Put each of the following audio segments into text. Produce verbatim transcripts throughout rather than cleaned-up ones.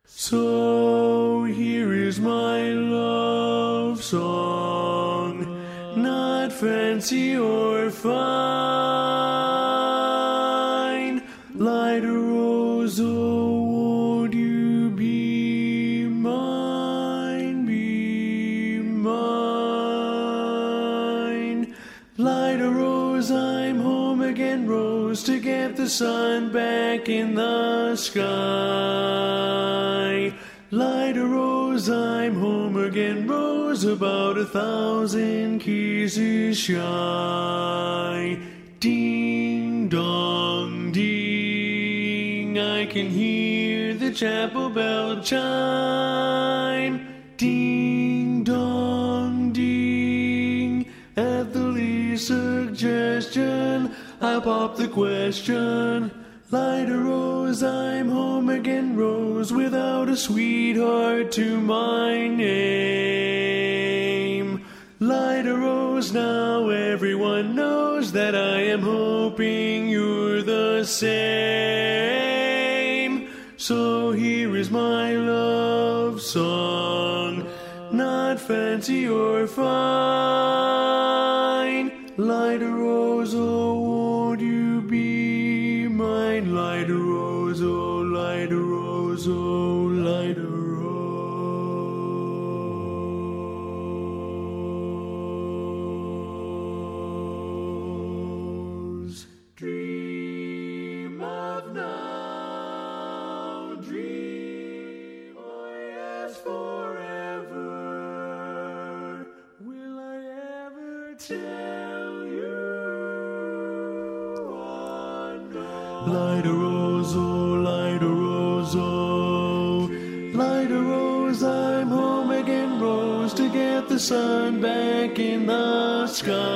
So here is my love song, not fancy or fine. Light a rose, oh, won't you be mine, be mine? Light a rose, I'm home again, rose, to get the sun back in the sky. Light a rose, I'm home again, rose, about a thousand kisses shy. Ding dong ding, I can hear the chapel bell chime. Ding dong ding, at the least suggestion, I pop the question. Light a rose, I'm home again, rose, without a sweetheart to my name. Light a rose, now everyone knows that I am hoping you're the same. So here is my love song, not fancy or fine. Light a rose, oh, won't you be mine? Light a rose, oh, light a rose, oh, light a rose. Dream of now, dream, oh yes, forever. Will I ever tell you? Light a rose, oh, light a rose, oh. Light a rose, I'm home again, rose, to get the sun back in the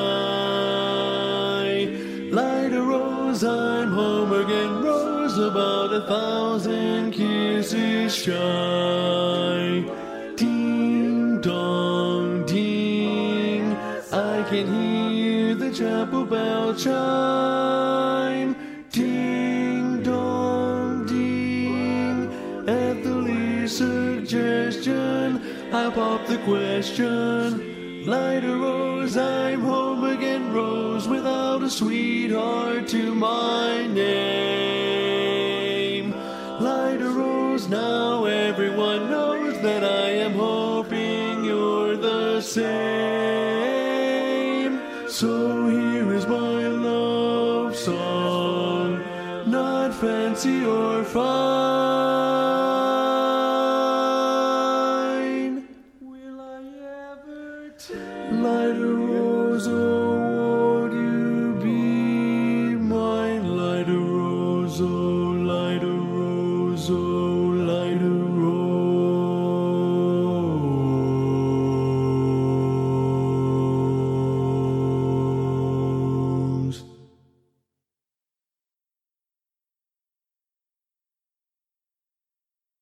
sky. Light a rose, I'm home again, rose, about a thousand kisses shy. Ding dong ding, I can hear the chapel bell chime. Ding dong ding, at the least suggestion, I pop the question. Light a rose, I'm home again, rose, without a sweetheart to my name. Light a rose, now everyone knows that I am hoping you're the same. So here is my love song, not fancy or fine. Will I ever tell? Light a